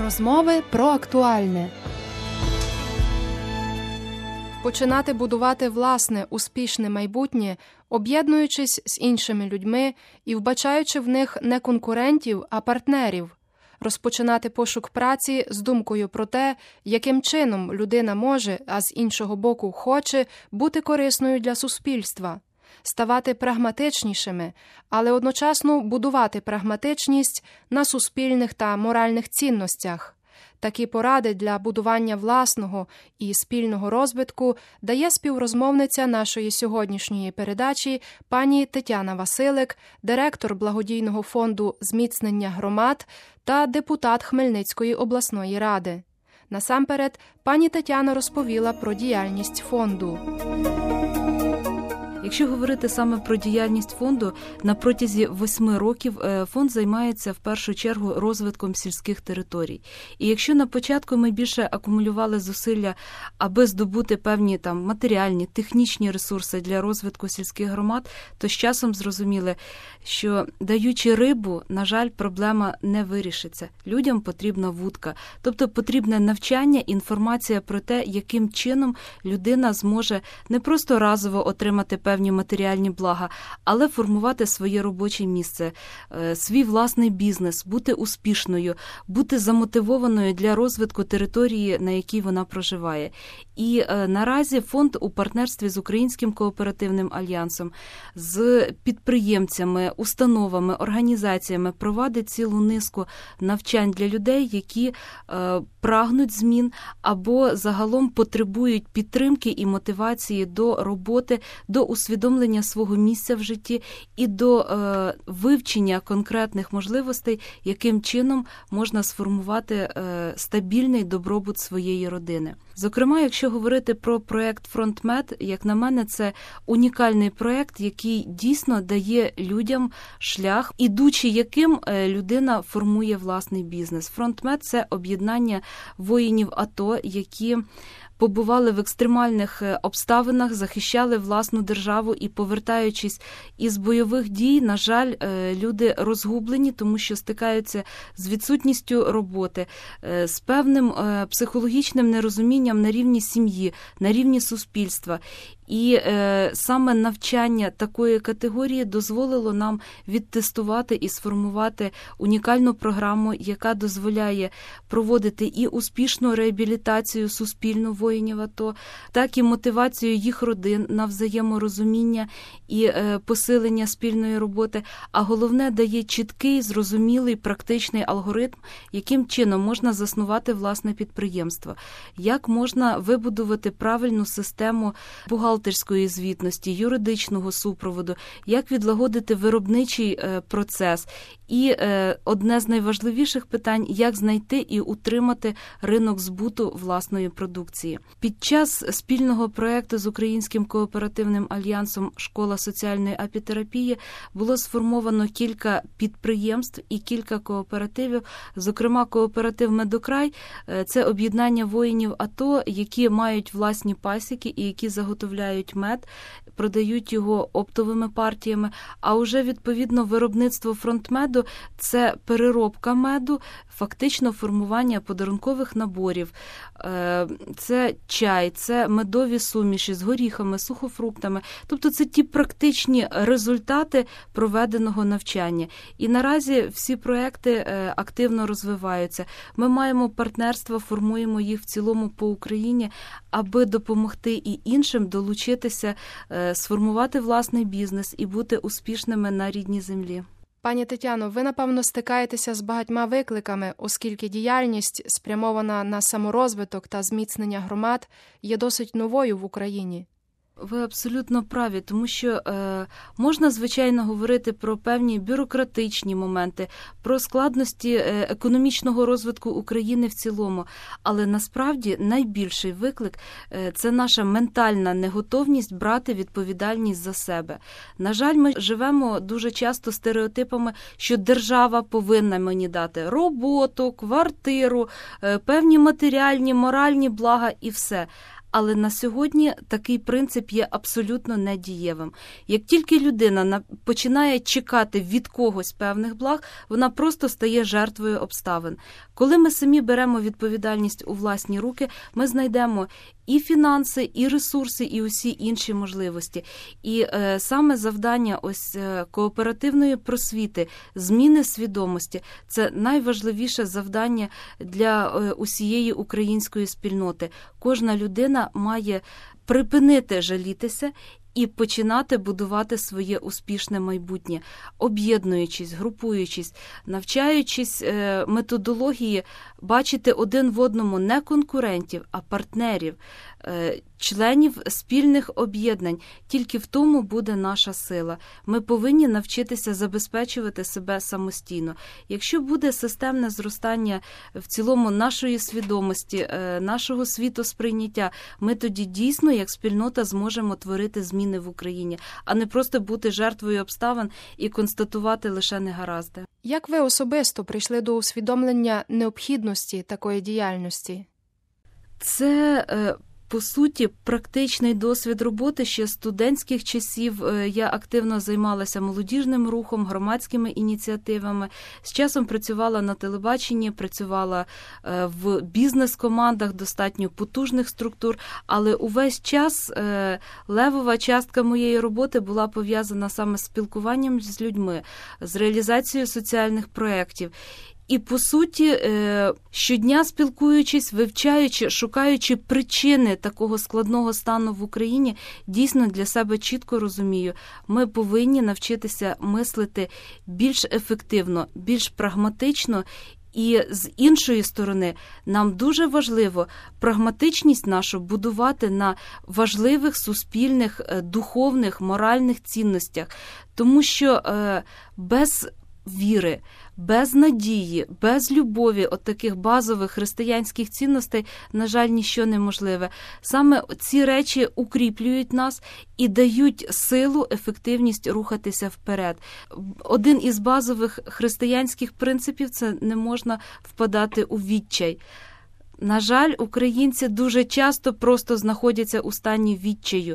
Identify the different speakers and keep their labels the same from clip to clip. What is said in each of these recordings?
Speaker 1: Розмови про актуальне. Починати будувати власне успішне майбутнє, об'єднуючись з іншими людьми і вбачаючи в них не конкурентів, а партнерів. Розпочинати пошук праці з думкою про те, яким чином людина може, а з іншого боку хоче, бути корисною для суспільства. Ставати прагматичнішими, але одночасно будувати прагматичність на суспільних та моральних цінностях. Такі поради для будування власного і спільного розвитку дає співрозмовниця нашої сьогоднішньої передачі пані Тетяна Василик, директор благодійного фонду зміцнення громад та депутат Хмельницької обласної ради. Насамперед, пані Тетяна розповіла про діяльність фонду.
Speaker 2: Якщо говорити саме про діяльність фонду, на протязі 8 років фонд займається в першу чергу розвитком сільських територій. І якщо на початку ми більше акумулювали зусилля, аби здобути певні матеріальні, технічні ресурси для розвитку сільських громад, то з часом зрозуміли, що даючи рибу, на жаль, проблема не вирішиться. Людям потрібна вудка, тобто потрібне навчання, інформація про те, яким чином людина зможе не просто разово отримати певні матеріальні блага, але формувати своє робоче місце, свій власний бізнес, бути успішною, бути замотивованою для розвитку території, на якій вона проживає. І наразі фонд у партнерстві з Українським кооперативним альянсом, з підприємцями, установами, організаціями провадить цілу низку навчань для людей, які прагнуть змін або загалом потребують підтримки і мотивації до роботи, до усвідомлення свого місця в житті і до вивчення конкретних можливостей, яким чином можна сформувати стабільний добробут своєї родини. Зокрема, якщо говорити про проєкт FrontMed, як на мене, це унікальний проєкт, який дійсно дає людям шлях, ідучи яким людина формує власний бізнес. FrontMed – це об'єднання воїнів АТО, які побували в екстремальних обставинах, захищали власну державу і, повертаючись із бойових дій, на жаль, люди розгублені, тому що стикаються з відсутністю роботи, з певним психологічним нерозумінням на рівні сім'ї, на рівні суспільства. І саме навчання такої категорії дозволило нам відтестувати і сформувати унікальну програму, яка дозволяє проводити і успішну реабілітацію суспільну воїнів АТО, так і мотивацію їх родин на взаєморозуміння і посилення спільної роботи, а головне дає чіткий, зрозумілий, практичний алгоритм, яким чином можна заснувати власне підприємство, як можна вибудувати правильну систему бухгалтерської звітності, юридичного супроводу, як відлагодити виробничий процес. І одне з найважливіших питань – як знайти і утримати ринок збуту власної продукції. Під час спільного проєкту з Українським кооперативним альянсом «Школа соціальної апітерапії» було сформовано кілька підприємств і кілька кооперативів, зокрема кооператив «Медокрай» – це об'єднання воїнів АТО, які мають власні пасіки і які заготовляють мед, продають його оптовими партіями, а уже відповідно виробництво фронтмеду – це переробка меду, фактично формування подарункових наборів, це чай, це медові суміші з горіхами, сухофруктами. Тобто це ті практичні результати проведеного навчання. І наразі всі проекти активно розвиваються. Ми маємо партнерства, формуємо їх в цілому по Україні, аби допомогти і іншим долучитися, сформувати власний бізнес і бути успішними на рідній землі.
Speaker 1: Пані Тетяно, ви, напевно, стикаєтеся з багатьма викликами, оскільки діяльність, спрямована на саморозвиток та зміцнення громад, є досить новою в Україні.
Speaker 2: Ви абсолютно праві, тому що можна, звичайно, говорити про певні бюрократичні моменти, про складності економічного розвитку України в цілому, але насправді найбільший виклик – це наша ментальна неготовність брати відповідальність за себе. На жаль, ми живемо дуже часто стереотипами, що держава повинна мені дати роботу, квартиру, певні матеріальні, моральні блага і все. Але на сьогодні такий принцип є абсолютно недієвим. Як тільки людина починає чекати від когось певних благ, вона просто стає жертвою обставин. Коли ми самі беремо відповідальність у власні руки, ми знайдемо і фінанси, і ресурси, і усі інші можливості. І саме завдання ось кооперативної просвіти, зміни свідомості – це найважливіше завдання для усієї української спільноти. Кожна людина має припинити жалітися і починати будувати своє успішне майбутнє, об'єднуючись, групуючись, навчаючись методології, бачити один в одному не конкурентів, а партнерів, членів спільних об'єднань. Тільки в тому буде наша сила. Ми повинні навчитися забезпечувати себе самостійно. Якщо буде системне зростання в цілому нашої свідомості, нашого світосприйняття, ми тоді дійсно, як спільнота, зможемо творити зміни в Україні, а не просто бути жертвою обставин і констатувати лише негаразди.
Speaker 1: Як ви особисто прийшли до усвідомлення необхідності такої діяльності?
Speaker 2: Це, по суті, практичний досвід роботи. Ще з студентських часів я активно займалася молодіжним рухом, громадськими ініціативами. З часом працювала на телебаченні, працювала в бізнес-командах достатньо потужних структур, але увесь час левова частка моєї роботи була пов'язана саме з спілкуванням з людьми, з реалізацією соціальних проєктів. І, по суті, щодня спілкуючись, вивчаючи, шукаючи причини такого складного стану в Україні, дійсно для себе чітко розумію, ми повинні навчитися мислити більш ефективно, більш прагматично. І з іншої сторони, нам дуже важливо прагматичність нашу будувати на важливих суспільних, духовних, моральних цінностях. Тому що без віри, без надії, без любові от таких базових християнських цінностей, на жаль, ніщо неможливе. Саме ці речі укріплюють нас і дають силу, ефективність рухатися вперед. Один із базових християнських принципів – це не можна впадати у відчай. На жаль, українці дуже часто просто знаходяться у стані відчаю.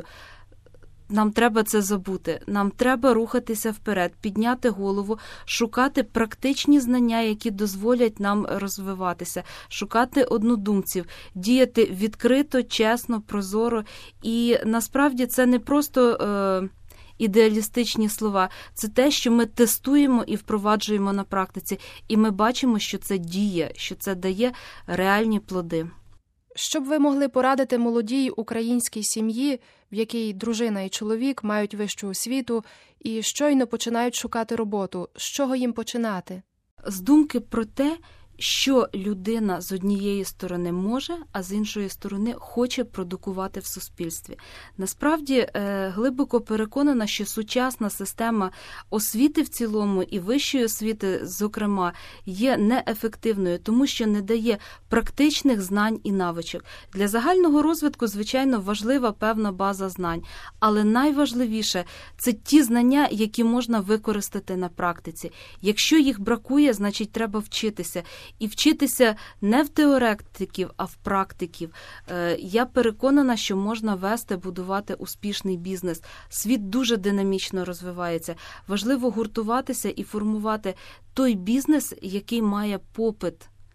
Speaker 2: Нам треба це забути. Нам треба рухатися вперед, підняти голову, шукати практичні знання, які дозволять нам розвиватися, шукати однодумців, діяти відкрито, чесно, прозоро. І насправді це не просто ідеалістичні слова, це те, що ми тестуємо і впроваджуємо на практиці. І ми бачимо, що це діє, що це дає реальні плоди.
Speaker 1: Що б ви могли порадити молодій українській сім'ї, в якій дружина і чоловік мають вищу освіту і щойно починають шукати роботу? З чого їм починати?
Speaker 2: З думки про те, що людина з однієї сторони може, а з іншої сторони хоче продукувати в суспільстві. Насправді, глибоко переконана, що сучасна система освіти в цілому і вищої освіти, зокрема, є неефективною, тому що не дає практичних знань і навичок. Для загального розвитку, звичайно, важлива певна база знань, але найважливіше – це ті знання, які можна використати на практиці. Якщо їх бракує, значить треба вчитися. І вчитися не в теоретиків, а в практиків. Я переконана, що можна вести, будувати успішний бізнес. Світ дуже динамічно розвивається. Важливо гуртуватися і формувати той бізнес, який має попит.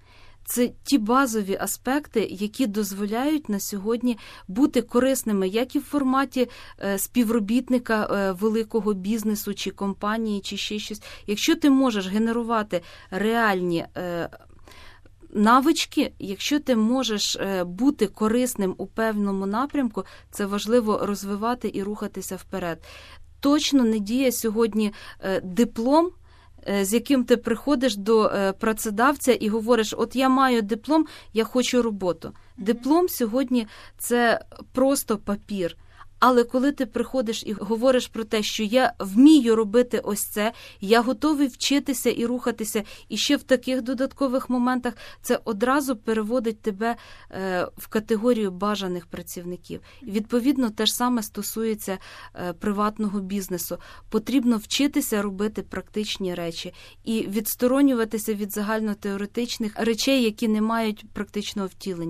Speaker 2: Це ті базові аспекти, які дозволяють на сьогодні бути корисними як і в форматі співробітника великого бізнесу чи компанії, чи ще щось. Якщо ти можеш генерувати реальні навички, якщо ти можеш бути корисним у певному напрямку, це важливо розвивати і рухатися вперед. Точно не діє сьогодні диплом, з яким ти приходиш до працедавця і говориш, от я маю диплом, я хочу роботу. Диплом сьогодні – це просто папір. Але коли ти приходиш і говориш про те, що я вмію робити ось це, я готовий вчитися і рухатися, і ще в таких додаткових моментах, це одразу переводить тебе в категорію бажаних працівників. І, відповідно, те ж саме стосується приватного бізнесу. Потрібно вчитися робити практичні речі і відсторонюватися від загальнотеоретичних речей, які не мають практичного втілення.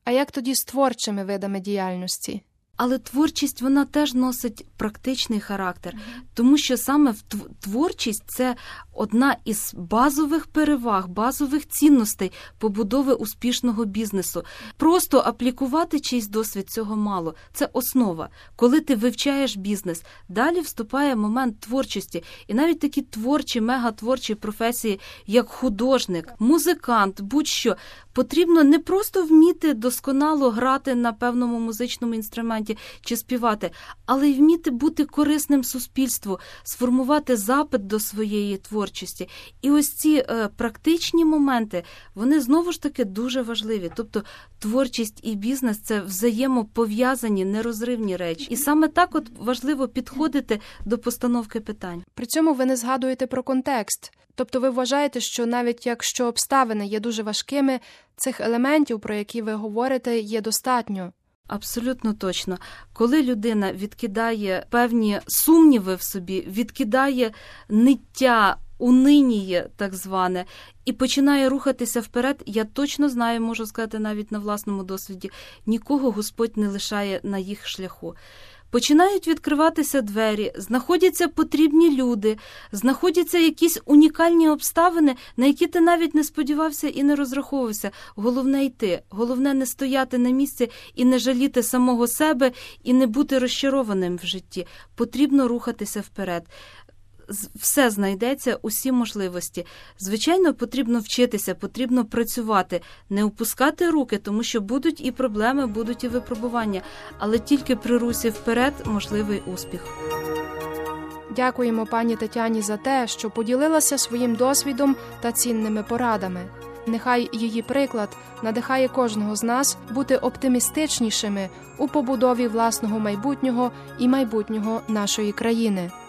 Speaker 1: А як тоді з творчими видами діяльності?
Speaker 2: Але творчість, вона теж носить практичний характер, тому що саме творчість – це одна із базових переваг, базових цінностей побудови успішного бізнесу. Просто аплікувати чийсь досвід цього мало. Це основа. Коли ти вивчаєш бізнес, далі вступає момент творчості. І навіть такі творчі, мегатворчі професії, як художник, музикант, будь-що, потрібно не просто вміти досконало грати на певному музичному інструменті чи співати, але й вміти бути корисним суспільству, сформувати запит до своєї творчості. І ось ці практичні моменти, вони знову ж таки дуже важливі. Тобто творчість і бізнес – це взаємопов'язані, нерозривні речі. І саме так от важливо підходити до постановки питань.
Speaker 1: При цьому ви не згадуєте про контекст. Тобто ви вважаєте, що навіть якщо обставини є дуже важкими, цих елементів, про які ви говорите, є достатньо?
Speaker 2: Абсолютно точно. Коли людина відкидає певні сумніви в собі, відкидає ниття, униніє так зване, і починає рухатися вперед, я точно знаю, можу сказати навіть на власному досвіді, нікого Господь не лишає на їх шляху. Починають відкриватися двері, знаходяться потрібні люди, знаходяться якісь унікальні обставини, на які ти навіть не сподівався і не розраховувався. Головне йти, головне не стояти на місці і не жаліти самого себе, і не бути розчарованим в житті. Потрібно рухатися вперед. Все знайдеться, усі можливості. Звичайно, потрібно вчитися, потрібно працювати, не опускати руки, тому що будуть і проблеми, будуть і випробування. Але тільки при русі вперед можливий успіх.
Speaker 1: Дякуємо пані Тетяні за те, що поділилася своїм досвідом та цінними порадами. Нехай її приклад надихає кожного з нас бути оптимістичнішими у побудові власного майбутнього і майбутнього нашої країни.